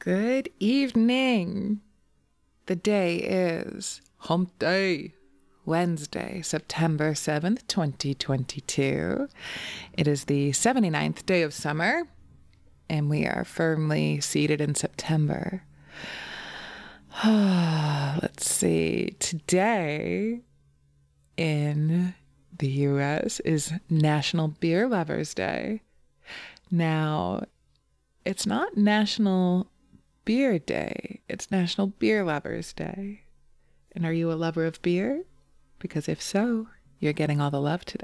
Good evening. The day is Hump Day, Wednesday, September 7th, 2022. It is the 79th day of summer, and we are firmly seated in September. Let's see. Today in the US is National Beer Lovers Day. Now, it's not National Beer Day, it's National Beer Lovers Day. And are you a lover of beer? Because if so, you're getting all the love today.